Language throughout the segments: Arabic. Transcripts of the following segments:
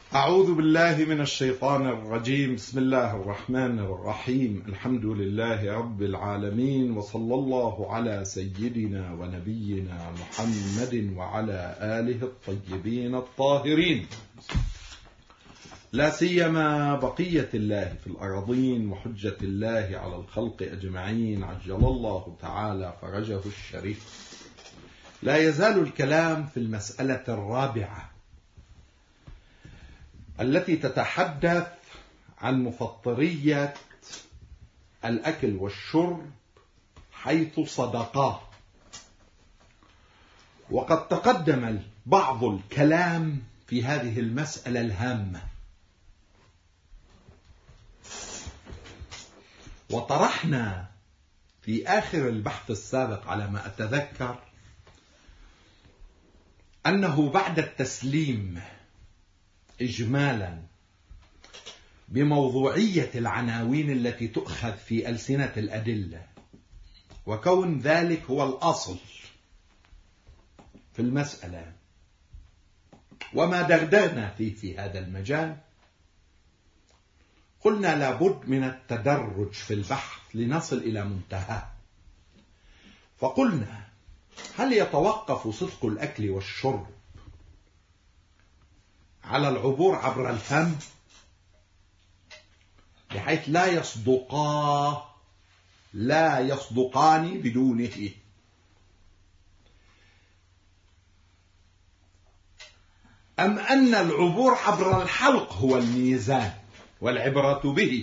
أعوذ بالله من الشيطان الرجيم. بسم الله الرحمن الرحيم. الحمد لله رب العالمين، وصلى الله على سيدنا ونبينا محمد وعلى آله الطيبين الطاهرين، لا سيما بقية الله في الأرضين وحجة الله على الخلق أجمعين، عجل الله تعالى فرجه الشريف. لا يزال الكلام في المسألة الرابعة التي تتحدث عن مفطرية الأكل والشرب حيث صدقاه، وقد تقدم بعض الكلام في هذه المسألة الهامة، وطرحنا في آخر البحث السابق على ما أتذكر أنه بعد التسليم إجمالا بموضوعية العناوين التي تؤخذ في ألسنة الأدلة، وكون ذلك هو الأصل في المسألة، وما دغدغنا فيه في هذا المجال، قلنا لابد من التدرج في البحث لنصل إلى منتهى. فقلنا: هل يتوقف صدق الأكل والشرب على العبور عبر الفم بحيث لا يصدقان بدونه، أم أن العبور عبر الحلق هو الميزان والعبرة به،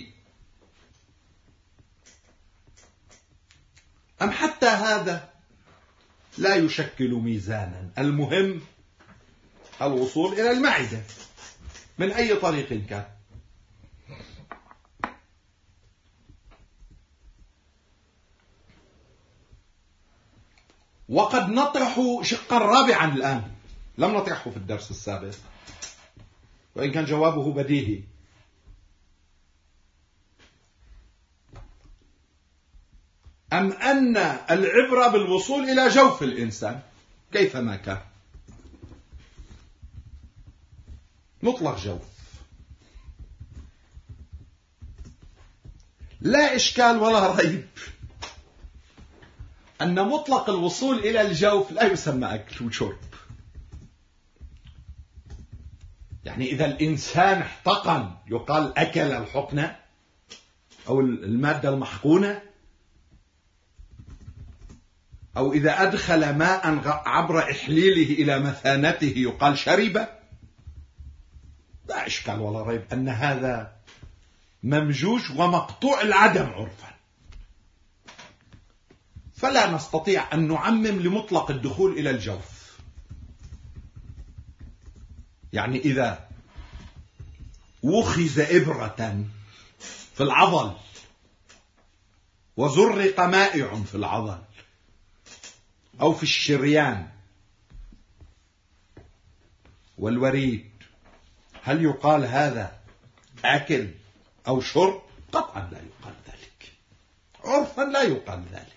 أم حتى هذا لا يشكل ميزانا؟ المهم الوصول إلى المعدة من أي طريق كان. وقد نطرح شقا رابعا الآن لم نطرحه في الدرس السابق، وإن كان جوابه بديهي. أم أن العبرة بالوصول إلى جوف الإنسان كيفما كان، مطلق جوف، لا إشكال ولا ريب أن مطلق الوصول إلى الجوف لا يسمى أكل وشرب. يعني إذا الإنسان احتقن يقال أكل الحقنة أو المادة المحقونة، أو إذا أدخل ماء عبر إحليله إلى مثانته يقال شرب. لا إشكال ولا ريب أن هذا ممجوج ومقطوع العدم عرفا، فلا نستطيع أن نعمم لمطلق الدخول إلى الجوف. يعني إذا وخز إبرة في العضل وزرق مائع في العضل أو في الشريان والوريد، هل يقال هذا أكل أو شرب؟ قطعا لا يقال ذلك، عرفا لا يقال ذلك،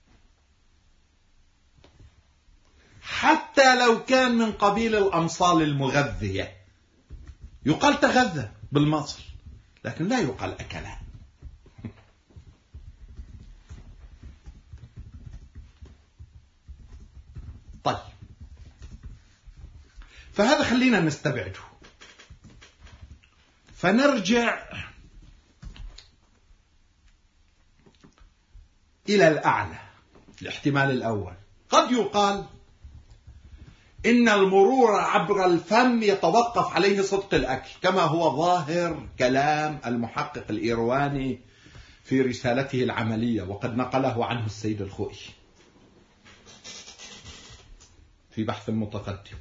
حتى لو كان من قبيل الأمصال المغذية يقال تغذى بالمصل، لكن لا يقال أكلا. طيب، فهذا خلينا نستبعده، فنرجع إلى الأعلى. الاحتمال الأول قد يقال إن المرور عبر الفم يتوقف عليه صدق الأكل، كما هو ظاهر كلام المحقق الإيرواني في رسالته العملية، وقد نقله عنه السيد الخوئي في بحث متقدم،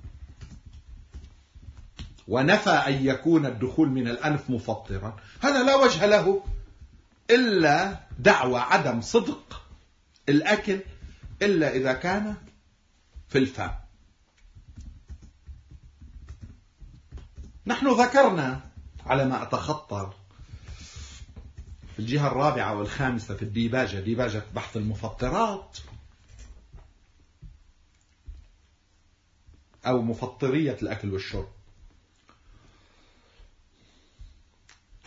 ونفى أن يكون الدخول من الأنف مفطرا. هذا لا وجه له إلا دعوى عدم صدق الأكل إلا إذا كان في الفم. نحن ذكرنا على ما أتخطر في الجهة الرابعة والخامسة في ديباجة بحث المفطرات أو مفطرية الأكل والشرب،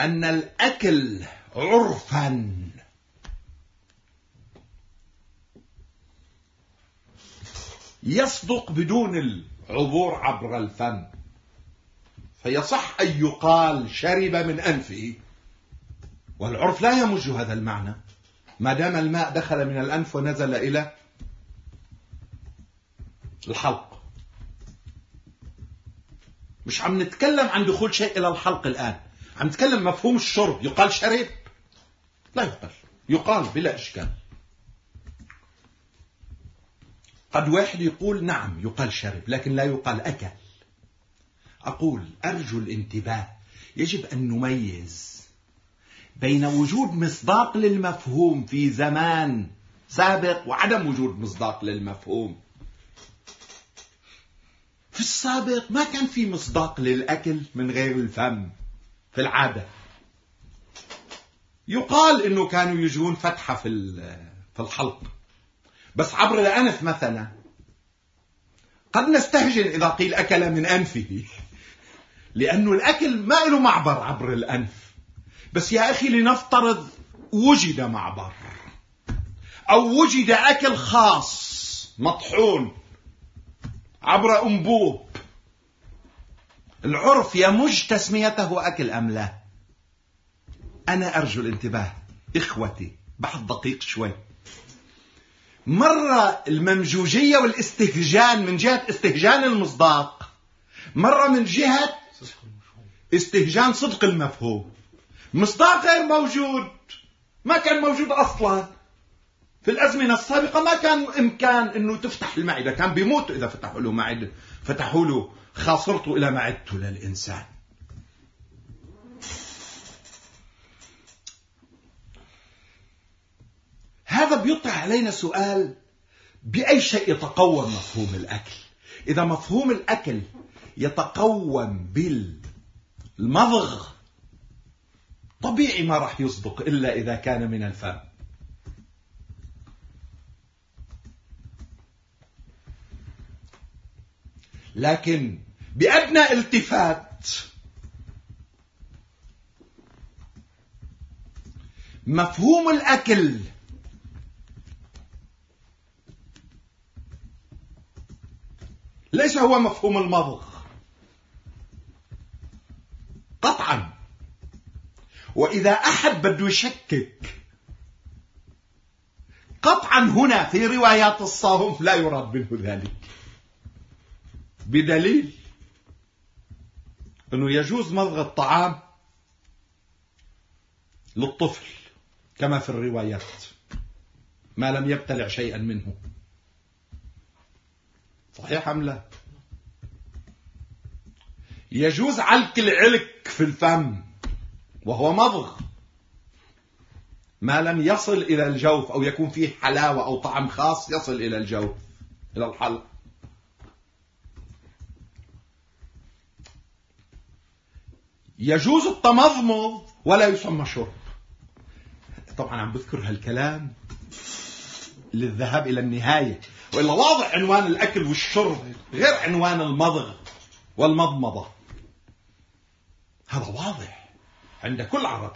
أن الأكل عرفا يصدق بدون العبور عبر الفم، فيصح أن يقال شرب من أنفه، والعرف لا يمج هذا المعنى ما دام الماء دخل من الأنف ونزل إلى الحلق. مش عم نتكلم عن دخول شيء إلى الحلق الآن، عم نتكلم مفهوم الشرب. يقال شرب؟ لا يقال، يقال بلا إشكال. قد واحد يقول نعم يقال شرب، لكن لا يقال أكل. أقول أرجو الانتباه، يجب أن نميز بين وجود مصداق للمفهوم في زمان سابق وعدم وجود مصداق للمفهوم. في السابق ما كان في مصداق للأكل من غير الفم في العادة. يقال إنه كانوا يجون فتحة في الحلق، بس عبر الأنف مثلا قد نستهجن إذا قيل أكل من أنفه، لأنه الأكل ما له معبر عبر الأنف. بس يا أخي لنفترض وجد معبر أو وجد أكل خاص مطحون عبر أنبوب، العرف يمج تسميته أكل أم لا؟ أنا أرجو الانتباه إخوتي، بحث دقيق شوي. مرة الممجوجية والاستهجان من جهة استهجان المصداق، مرة من جهة استهجان صدق المفهوم. مصداق غير موجود، ما كان موجود أصلا في الأزمنة السابقة. ما كان إمكان أنه تفتح المعدة، كان بيموت إذا فتحوا له معدة، فتحوا له خاصرته إلى معدته للإنسان. هذا بيطرح علينا سؤال: بأي شيء يتقوم مفهوم الأكل؟ إذا مفهوم الأكل يتقوم بالمضغ، طبيعي ما راح يصدق إلا إذا كان من الفم. لكن بأدنى التفات مفهوم الأكل ليس هو مفهوم المضغ قطعا. وإذا أحد بده يشكك، قطعا هنا في روايات الصوم لا يراد منه ذلك، بدليل أنه يجوز مضغ الطعام للطفل كما في الروايات ما لم يبتلع شيئا منه. صحيح أم لا؟ يجوز علك العلك في الفم وهو مضغ ما لم يصل إلى الجوف أو يكون فيه حلاوة أو طعم خاص يصل إلى الجوف إلى الحلق. يجوز التمضمض ولا يسمى شرب. طبعا عم بذكر هالكلام للذهاب إلى النهاية، وإلا واضح عنوان الأكل والشرب غير عنوان المضغ والمضمضة. هذا واضح عند كل عربي.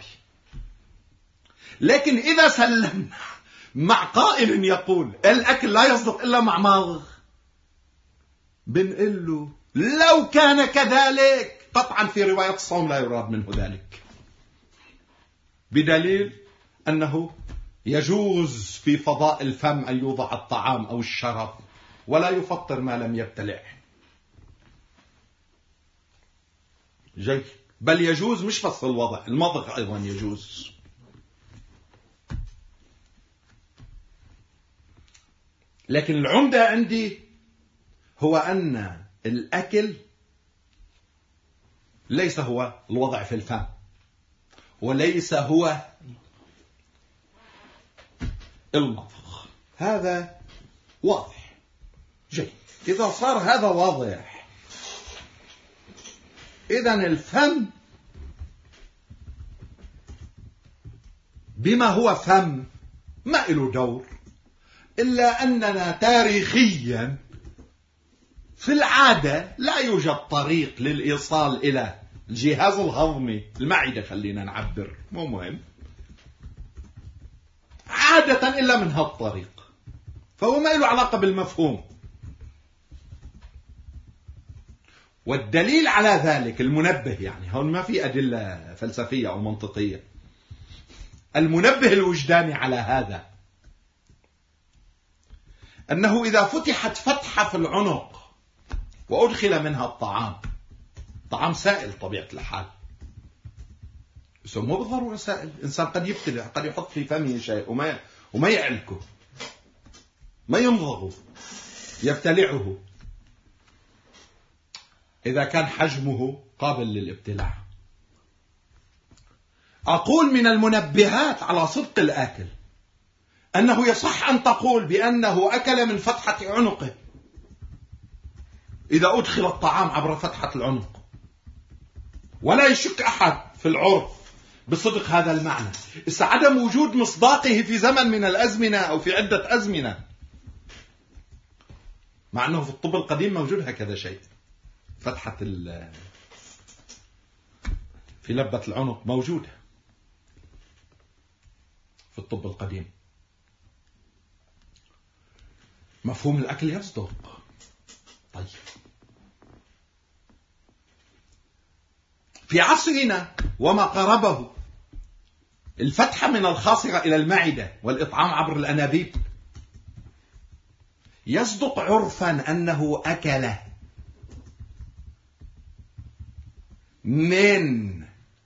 لكن إذا سلمنا مع قائل يقول الأكل لا يصدق إلا مع مضغ، بنقول له لو كان كذلك قطعا في رواية الصوم لا يراد منه ذلك، بدليل أنه يجوز في فضاء الفم أن يوضع الطعام أو الشراب ولا يفطر ما لم يبتلع. جيد، بل يجوز مش بس الوضع، المضغ أيضا يجوز. لكن العمدة عندي هو أن الأكل ليس هو الوضع في الفم، وليس هو المضغ. هذا واضح. جيد، إذا صار هذا واضح، إذن الفم بما هو فم ما له دور، إلا أننا تاريخيا في العادة لا يوجد طريق للإيصال إلى الجهاز الهضمي، المعدة خلينا نعبر، مو مهم، عادة إلا من هالطريق، فهو ما له علاقة بالمفهوم. والدليل على ذلك المنبه، يعني هون ما في أدلة فلسفية أو منطقية، المنبه الوجداني على هذا أنه إذا فتحت فتحة في العنق وأدخل منها الطعام، طعام سائل طبيعة الحال، بس مو بالضرورة سائل، الإنسان قد يبتلع، قد يحط في فمه شيء وما يعلكه، ما يمضغه، يبتلعه إذا كان حجمه قابل للابتلاع. أقول من المنبهات على صدق الآكل أنه يصح أن تقول بأنه أكل من فتحة عنقه إذا أدخل الطعام عبر فتحة العنق، ولا يشك أحد في العرف بصدق هذا المعنى. عدم وجود مصداقه في زمن من الأزمنة أو في عدة أزمنة، مع أنه في الطب القديم موجود هكذا شيء، فتحة في لبة العنق موجودة في الطب القديم. مفهوم الأكل يصدق. طيب في عصرنا وما قربه، الفتحة من الخاصرة إلى المعدة والإطعام عبر الأنابيب، يصدق عرفا أنه أكل من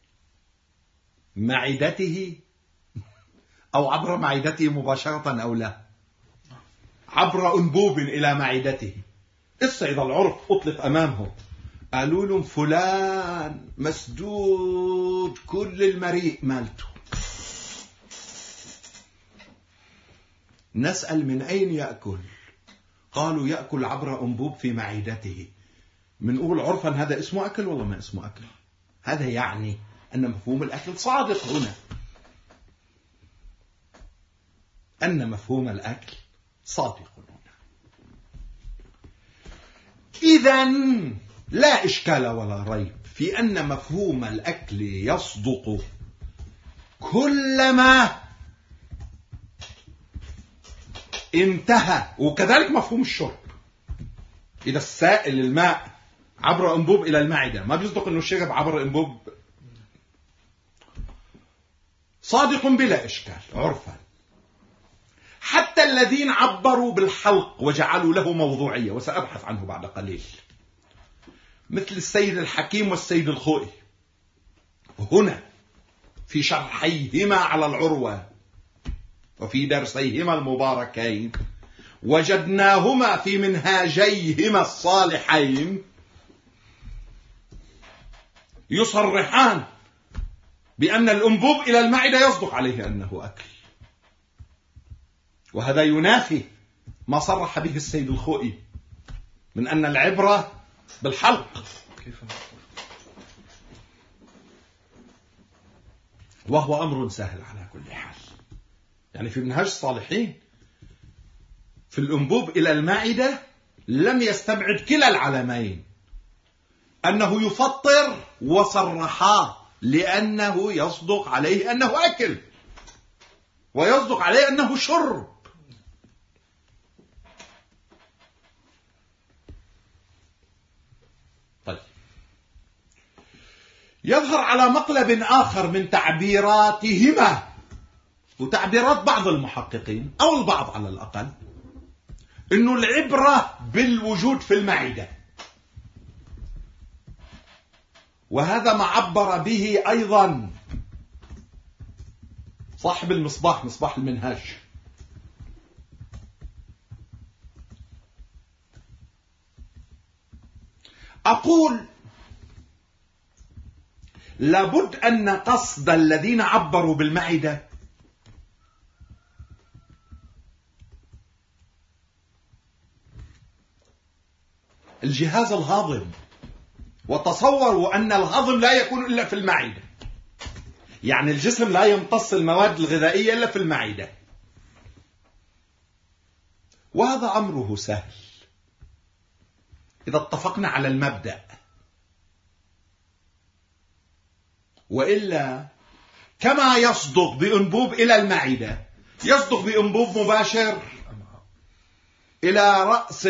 معدته أو عبر معدته مباشرة أو لا، عبر أنبوب إلى معدته. إذا العرف أطلق أمامه، قالوا لهم فلان مسدود كل المريء مالته، نسأل من أين يأكل؟ قالوا يأكل عبر أنبوب في معدته. منقول عرفا هذا اسمه أكل والله ما اسمه أكل؟ هذا يعني أن مفهوم الأكل صادق هنا، أن مفهوم الأكل صادق هنا. إذن لا إشكال ولا ريب في أن مفهوم الأكل يصدق كلما انتهى، وكذلك مفهوم الشرب. إذا السائل الماء عبر أنبوب إلى المعدة، ما بيصدق أنه الشرب عبر أنبوب، صادق بلا إشكال عرفا. حتى الذين عبروا بالحلق وجعلوا له موضوعية، وسأبحث عنه بعد قليل، مثل السيد الحكيم والسيد الخوئي، هنا في شرحيهما على العروة وفي درسيهما المباركين وجدناهما في منهاجيهما الصالحين يصرحان بأن الأنبوب إلى المعدة يصدق عليه أنه أكل، وهذا ينافي ما صرح به السيد الخوئي من أن العبرة بالحلق، وهو أمر سهل على كل حال. يعني في منهاج الصالحين في الأنبوب إلى المعدة لم يستبعد كلا العلمين، أنه يفطر وصرحا لأنه يصدق عليه أنه أكل ويصدق عليه أنه شرب. طيب يظهر على مقلب آخر من تعبيراتهما وتعبيرات بعض المحققين أو البعض على الأقل، إنه العبرة بالوجود في المعدة، وهذا ما عبر به أيضا صاحب المصباح، مصباح المنهاج. أقول لابد أن قصد الذين عبروا بالمعدة الجهاز الهاضم، وتصوروا أن الهضم لا يكون إلا في المعدة، يعني الجسم لا يمتص المواد الغذائية إلا في المعدة، وهذا أمره سهل إذا اتفقنا على المبدأ. وإلا كما يصدق بأنبوب إلى المعدة يصدق بأنبوب مباشر إلى رأس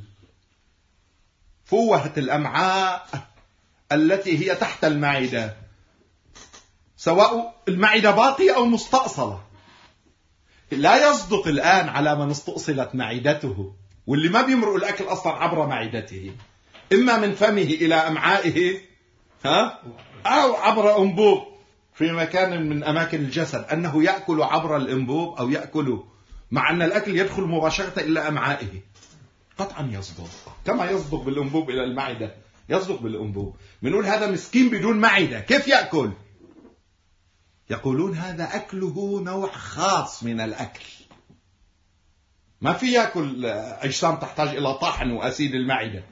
فوهة الأمعاء التي هي تحت المعدة، سواء المعدة باقية أو مستأصلة. لا يصدق الآن على من استؤصلت معدته، واللي ما بيمرق الأكل أصلا عبر معدته، إما من فمه إلى أمعائه أو عبر أنبوب في مكان من أماكن الجسد، أنه يأكل عبر الأنبوب أو يأكل مع أن الأكل يدخل مباشرة إلى أمعائه. قطعا يصدق كما يصدق بالأنبوب إلى المعدة، يصدق بالأنبوب. بنقول هذا مسكين بدون معدة كيف يأكل؟ يقولون هذا أكله نوع خاص من الأكل، ما في يأكل أجسام تحتاج إلى طحن وأسيد المعدة،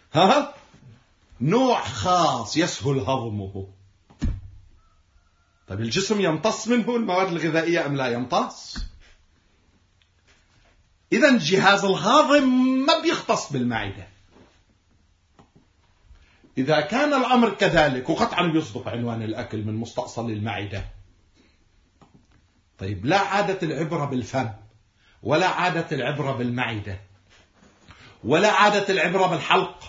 نوع خاص يسهل هضمه. طيب الجسم يمتص منه المواد الغذائية أم لا يمتص؟ إذا الجهاز الهاضم ما بيختص بالمعدة. إذا كان الأمر كذلك، وقطعا بيصدق عنوان الأكل من مستأصل المعدة، طيب لا عادة العبرة بالفم، ولا عادة العبرة بالمعدة، ولا عادة العبرة بالحلق،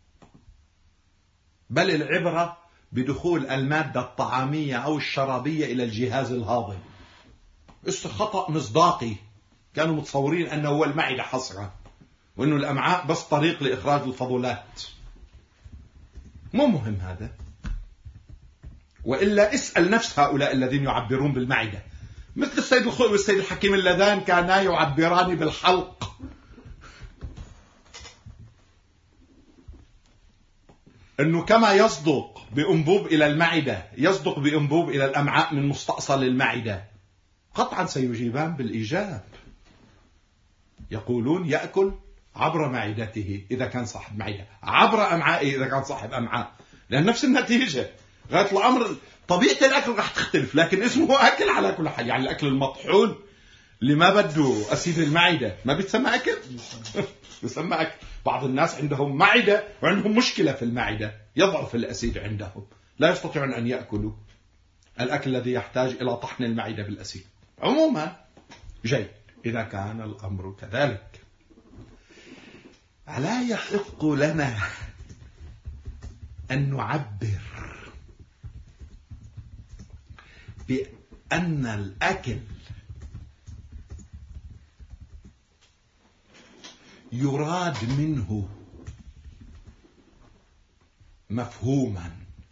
بل العبرة بدخول المادة الطعامية أو الشرابية إلى الجهاز الهاضم. خطأ مصداقي، كانوا متصورين أنه هو المعدة حصرا، وأنه الأمعاء بس طريق لإخراج الفضلات. مو مهم هذا، وإلا اسأل نفس هؤلاء الذين يعبرون بالمعدة، مثل السيد الخوئي والسيد الحكيم اللذان كانا يعبران بالحلق. أنه كما يصدق بأنبوب إلى المعدة يصدق بأنبوب إلى الأمعاء من مستأصل المعدة. قطعا سيجيبان بالإيجاب، يقولون يأكل عبر معدته إذا كان صاحب معدة، عبر أمعائه إذا كان صاحب أمعاء، لأن نفس النتيجة. غاية الأمر طبيعة الأكل راح تختلف، لكن اسمه أكل على كل حال. يعني الأكل المطحون اللي ما بده أسيد المعدة ما بيتسمى أكل؟ بيسمى أكل. بعض الناس عندهم معدة وعندهم مشكلة في المعدة، يضعف الأسيد عندهم، لا يستطيعون أن يأكلوا الأكل الذي يحتاج إلى طحن المعدة بالأسيد. عموما جيد إذا كان الأمر كذلك. ألا يحق لنا أن نعبر بأن الأكل يراد منه مفهوما،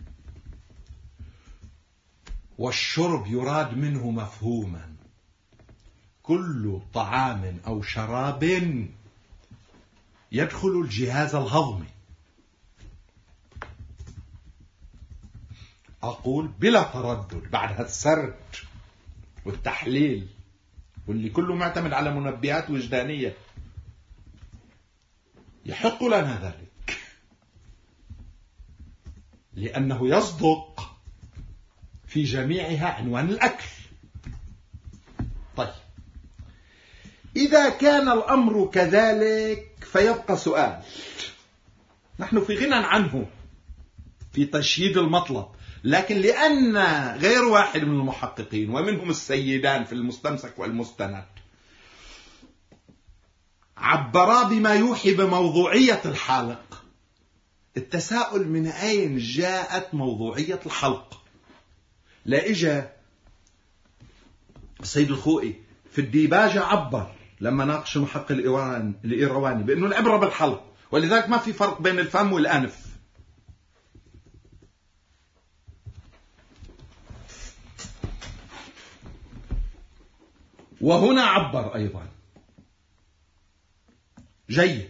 والشرب يراد منه مفهوما؟ كل طعام أو شراب يدخل الجهاز الهضمي، أقول بلا تردد بعد السرد والتحليل واللي كله معتمد على منبهات وجدانية، يحق لنا ذلك لأنه يصدق في جميعها عنوان الأكل. طيب إذا كان الأمر كذلك فيبقى سؤال نحن في غنى عنه في تشييد المطلب، لكن لأن غير واحد من المحققين ومنهم السيدان في المستمسك والمستند عبرا بما يوحي بموضوعية الحلق، التساؤل من أين جاءت موضوعية الحلق؟ لا إجا السيد الخوئي في الديباجة عبر لما ناقش محقق الإيرواني بأنه العبرة بالحلق، ولذلك ما في فرق بين الفم والأنف. وهنا عبر أيضا. جيد.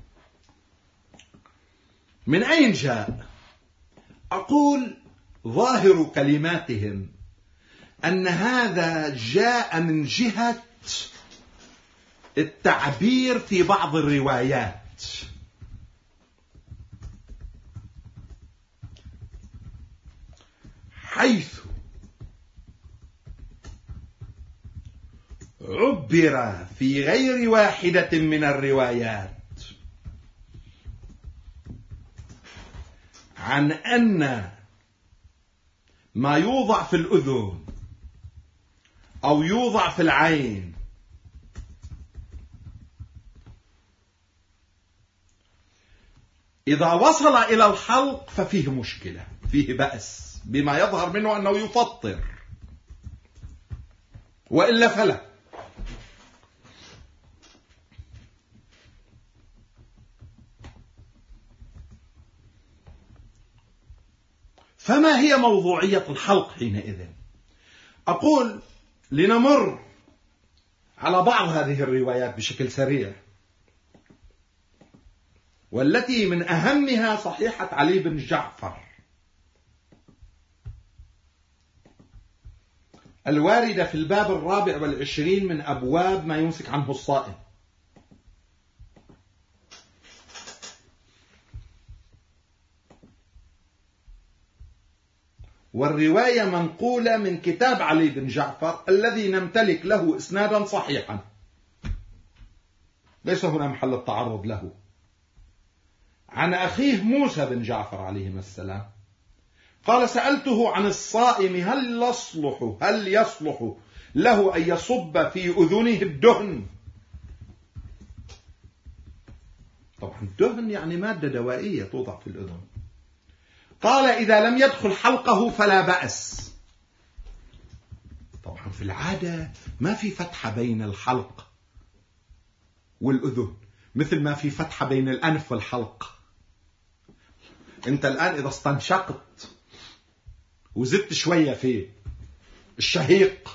من أين جاء؟ أقول ظاهر كلماتهم أن هذا جاء من جهة التعبير في بعض الروايات، حيث عبر في غير واحدة من الروايات عن أن ما يوضع في الأذن أو يوضع في العين إذا وصل إلى الحلق ففيه مشكلة، فيه بأس، بما يظهر منه أنه يفطر، وإلا فلا. فما هي موضوعية الحلق حينئذ؟ أقول لنمر على بعض هذه الروايات بشكل سريع، والتي من أهمها صحيحة علي بن جعفر الواردة في الباب 24 من أبواب ما يمسك عنه الصائم. والرواية منقولة من كتاب علي بن جعفر الذي نمتلك له إسنادا صحيحا، ليس هنا محل التعرض له، عن أخيه موسى بن جعفر عليهما السلام قال: سألته عن الصائم هل يصلح له أن يصب في أذنه الدهن؟ طبعا الدهن يعني مادة دوائية توضع في الأذن. قال: إذا لم يدخل حلقه فلا بأس. طبعا في العادة ما في فتحة بين الحلق والأذن مثل ما في فتحة بين الأنف والحلق. أنت الآن إذا استنشقت وزدت شوية في الشهيق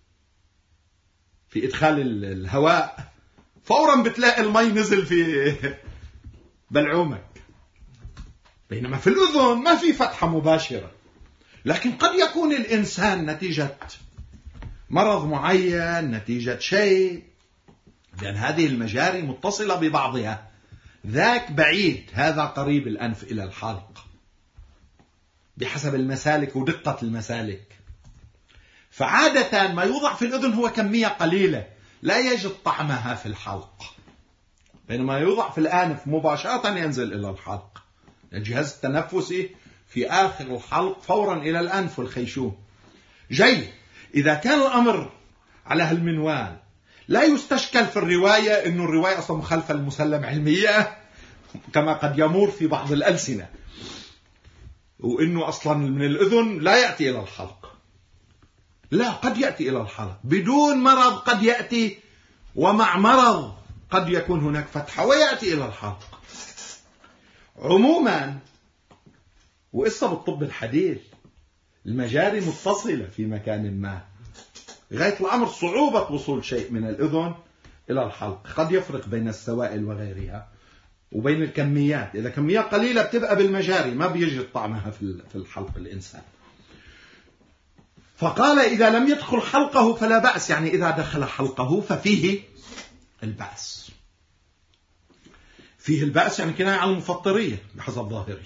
في إدخال الهواء فورا بتلاقي المي نزل في بلعومك، بينما في الأذن ما في فتحة مباشرة. لكن قد يكون الإنسان نتيجة مرض معين، نتيجة شيء، لأن هذه المجاري متصلة ببعضها، ذاك بعيد هذا قريب الأنف إلى الحلق بحسب المسالك ودقة المسالك. فعادة ما يوضع في الأذن هو كمية قليلة لا يجد طعمها في الحلق، بينما يوضع في الأنف مباشرة ينزل إلى الحلق. الجهاز التنفسي في آخر الحلق فورا إلى الأنف والخيشوم. جيد، إذا كان الأمر على هالمنوال لا يستشكل في الرواية إنه الرواية أصلا مخالفة للمسلم علمية كما قد يمر في بعض الألسنة، وإنه أصلا من الأذن لا يأتي إلى الحلق. لا، قد يأتي إلى الحلق بدون مرض، قد يأتي ومع مرض قد يكون هناك فتحة ويأتي إلى الحلق. عموما وإسا بالطب الحديث المجاري متصلة في مكان ما، غاية الأمر صعوبة وصول شيء من الأذن إلى الحلق. قد يفرق بين السوائل وغيرها وبين الكميات، إذا كمية قليلة بتبقى بالمجاري ما بيجد طعمها في الحلق الإنسان. فقال: إذا لم يدخل حلقه فلا بأس، يعني إذا دخل حلقه ففيه البأس. فيه البأس يعني كناية عن المفطرية بحسب ظاهره.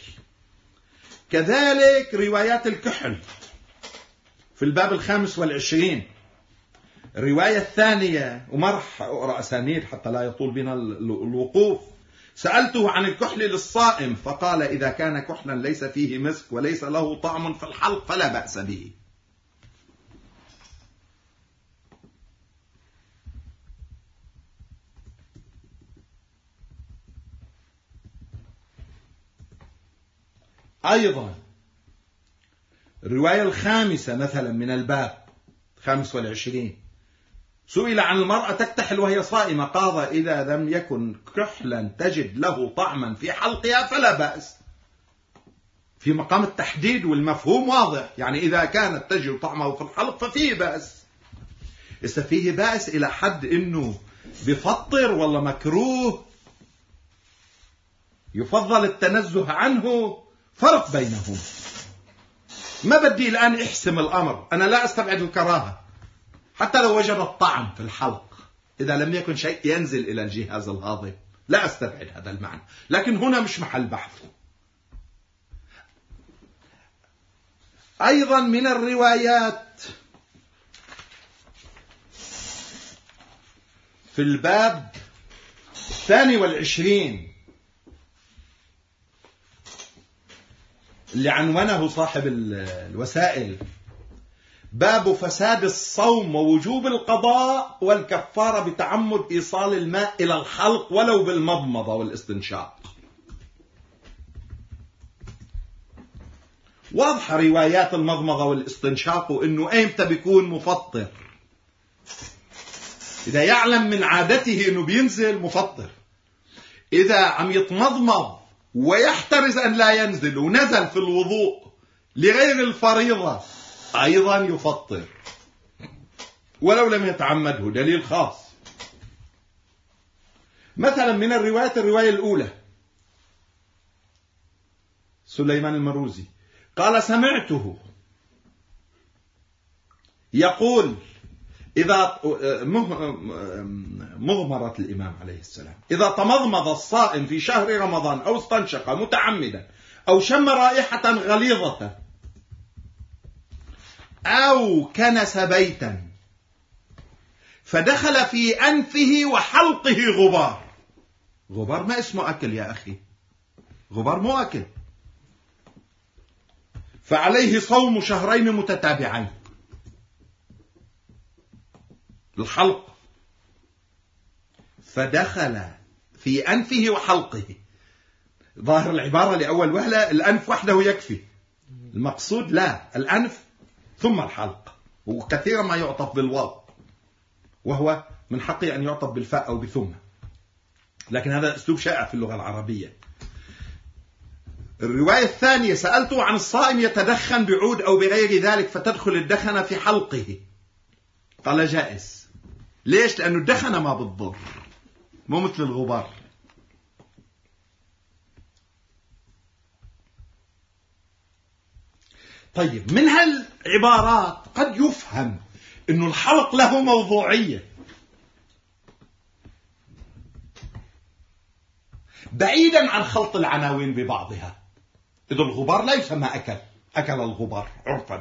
كذلك روايات الكحل في الباب 25 الرواية الثانية، ومرح أقرأ أسانيد حتى لا يطول بنا الوقوف. سألته عن الكحل للصائم فقال: إذا كان كحلا ليس فيه مسك وليس له طعم في الحلق فلا بأس به. أيضا الرواية الخامسة مثلا من الباب 25 سئل عن المرأة تكتحل وهي صائمة قال: إذا لم يكن كحلا تجد له طعما في حلقها فلا بأس. في مقام التحديد والمفهوم واضح، يعني إذا كانت تجد طعمه في الحلق ففيه بأس. إذا فيه بأس إلى حد إنه بفطر ولا مكروه يفضل التنزه عنه، فرق بينهم. ما بدي الآن احسم الأمر، أنا لا أستبعد الكراهة حتى لو وجد الطعم في الحلق، إذا لم يكن شيء ينزل إلى الجهاز الهاضم لا أستبعد هذا المعنى، لكن هنا مش محل بحث. أيضا من الروايات في الباب 22 اللي عنونه صاحب الوسائل: باب فساد الصوم ووجوب القضاء والكفارة بتعمد إيصال الماء إلى الحلق ولو بالمضمضة والاستنشاق. واضحة روايات المضمضة والاستنشاق وإنه إمتى بيكون مفطر. إذا يعلم من عادته إنه بينزل مفطر، إذا عم يتمضمض ويحترز أن لا ينزل ونزل في الوضوء لغير الفريضة أيضا يفطر ولو لم يتعمده. دليل خاص. مثلا من الروايات الرواية الأولى سليمان المروزي قال: سمعته يقول إذا مغمرة الإمام عليه السلام: إذا تمضمض الصائم في شهر رمضان أو استنشق متعمدا أو شم رائحة غليظة أو كنس بيتا فدخل في أنفه وحلقه غبار. غبار ما اسمه أكل يا أخي، غبار مو أكل، فعليه صوم شهرين متتابعين. الحلق فدخل في أنفه وحلقه. ظاهر العبارة لأول وهلة الأنف وحده يكفي، المقصود لا، الأنف ثم الحلق، وكثيرا ما يعطف بالواو وهو من حقه أن يعطف بالفاء أو بثم، لكن هذا أسلوب شائع في اللغة العربية. الرواية الثانية: سألته عن الصائم يتدخن بعود أو بغير ذلك فتدخل الدخنة في حلقه، قال جائز. ليش؟ لأنه الدخنة ما بتضر، مو مثل الغبار. طيب، من هالعبارات قد يفهم أنه الحلق له موضوعية، بعيدا عن خلط العناوين ببعضها. إذا الغبار لا يسمى أكل الغبار عرفا.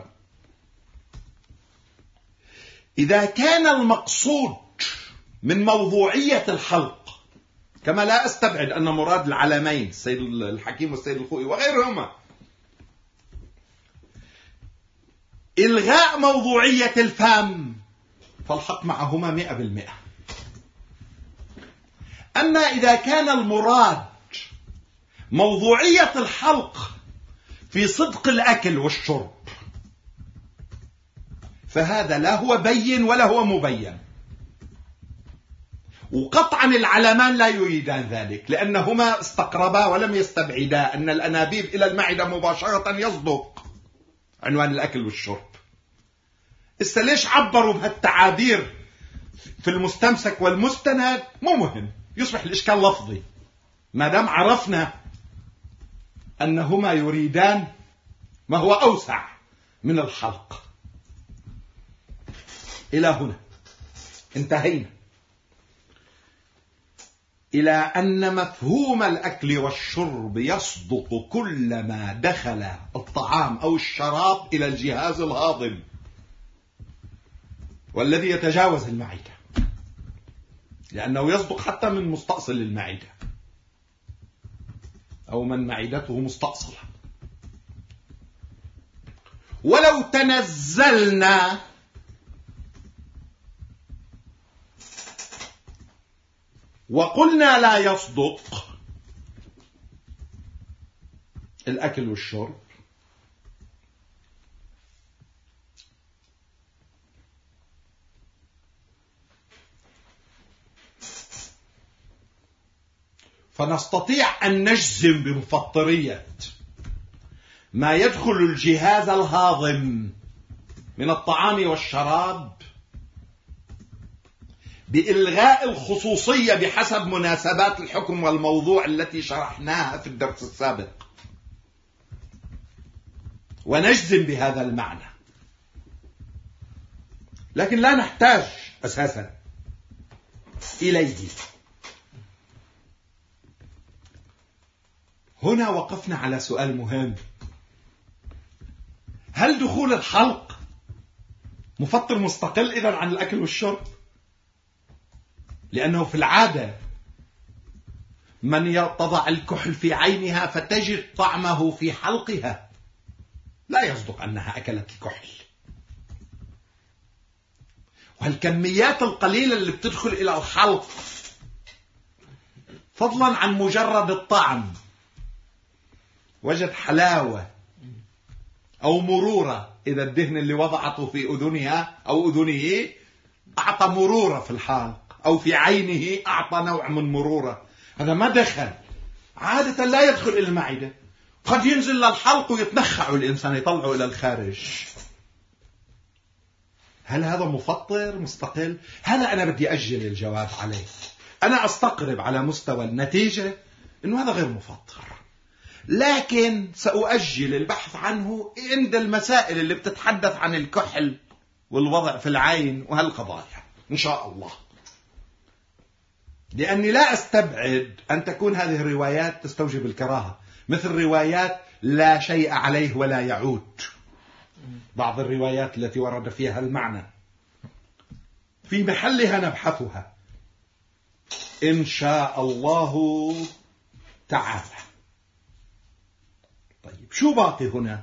إذا كان المقصود من موضوعية الحلق، كما لا أستبعد أن مراد العلمين السيد الحكيم والسيد الخوئي وغيرهما إلغاء موضوعية الفم، فالحق معهما 100%. أما إذا كان المراد موضوعية الحلق في صدق الأكل والشرب، فهذا لا هو بين ولا هو مبين، وقطعا العلمان لا يريدان ذلك، لأنهما استقربا ولم يستبعدا أن الأنابيب إلى المعدة مباشرة يصدق عنوان الأكل والشرب. ليش عبروا بهالتعابير في المستمسك والمستند؟ مو مهم، يصبح الإشكال لفظي ما دام عرفنا أنهما يريدان ما هو أوسع من الحلق. إلى هنا انتهينا إلى أن مفهوم الأكل والشرب يصدق كلما دخل الطعام أو الشراب إلى الجهاز الهاضم والذي يتجاوز المعدة، لأنه يصدق حتى من مستأصل المعدة أو من معدته مستأصلة. ولو تنزلنا وقلنا لا يصدق الأكل والشرب، فنستطيع أن نجزم بمفطرية ما يدخل الجهاز الهاضم من الطعام والشراب بإلغاء الخصوصية بحسب مناسبات الحكم والموضوع التي شرحناها في الدرس السابق، ونجزم بهذا المعنى، لكن لا نحتاج أساسا إليه. هنا وقفنا على سؤال مهم: هل دخول الحلق مفطر مستقل إذن عن الأكل والشرب؟ لأنه في العادة من تضع الكحل في عينها فتجد طعمه في حلقها، لا يصدق أنها أكلت الكحل. والكميات القليلة اللي بتدخل إلى الحلق فضلا عن مجرد الطعم، وجد حلاوة أو مرورة، إذا الدهن اللي وضعته في أذنها أو أذنه أعطى مرورة في الحلق، أو في عينه أعطى نوع من مرورة، هذا ما دخل، عادة لا يدخل إلى المعدة، قد ينزل للحلق ويتنخع الإنسان يطلعه إلى الخارج. هل هذا مفطر مستقل؟ هذا أنا بدي أجل الجواب عليه. أنا أستقرب على مستوى النتيجة أنه هذا غير مفطر، لكن سأؤجل البحث عنه عند المسائل اللي بتتحدث عن الكحل والوضع في العين وهالقضايا إن شاء الله، لأني لا أستبعد أن تكون هذه الروايات تستوجب الكراهة، مثل روايات لا شيء عليه ولا يعود، بعض الروايات التي ورد فيها المعنى في محلها نبحثها إن شاء الله تعالى. طيب شو باقي هنا؟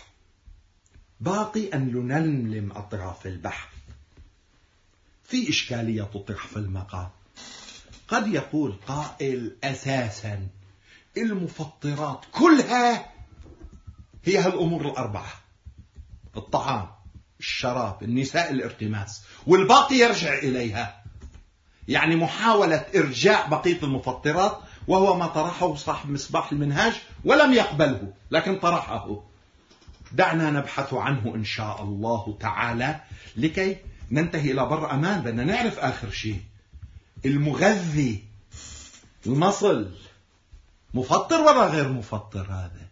باقي أن نلملم أطراف البحث. في إشكالية تطرح في المقام. قد يقول قائل أساسا المفطرات كلها هي هالأمور الأربعة: الطعام، الشراب، النساء، الارتماس، والباقي يرجع إليها. يعني محاولة إرجاع بقية المفطرات، وهو ما طرحه صاحب مصباح المنهاج ولم يقبله، لكن طرحه. دعنا نبحث عنه إن شاء الله تعالى لكي ننتهي إلى بر أمان. بدنا نعرف آخر شيء، المغذي المصل مفطر ولا غير مفطر؟ هذا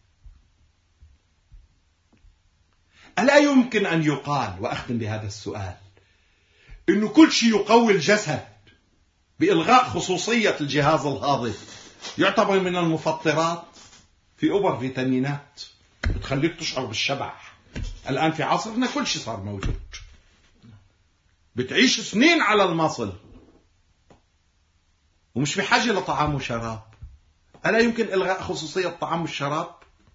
ألا يمكن أن يقال، وأختم بهذا السؤال، إنه كل شيء يقوي الجسد بإلغاء خصوصية الجهاز الهاضمي يعتبر من المفطرات؟ في أوبر فيتامينات بتخليك تشعر بالشبع. الآن في عصرنا كل شيء صار موجود، بتعيش سنين على المصل ومش بحاجة لطعام وشراب. ألا يمكن إلغاء خصوصية الطعام والشراب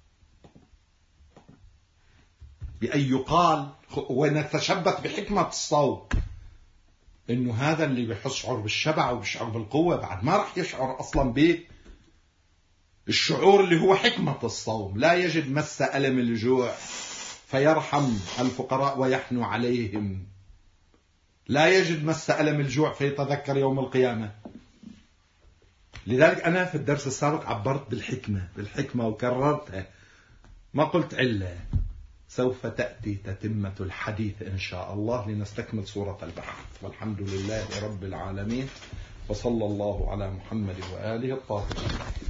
بأن يقال ونتشبث بحكمة الصوم إنه هذا اللي بيشعر بالشبع وبيشعر بالقوة بعد ما راح يشعر أصلا بالشعور اللي هو حكمة الصوم. لا يجد مس ألم الجوع فيرحم الفقراء ويحنو عليهم، لا يجد مس ألم الجوع فيتذكر يوم القيامة. لذلك أنا في الدرس السابق عبرت بالحكمة وكررتها، ما قلت علة. سوف تأتي تتمة الحديث إن شاء الله لنستكمل صورة البحث، والحمد لله رب العالمين، وصلى الله على محمد وآله الطاهرين.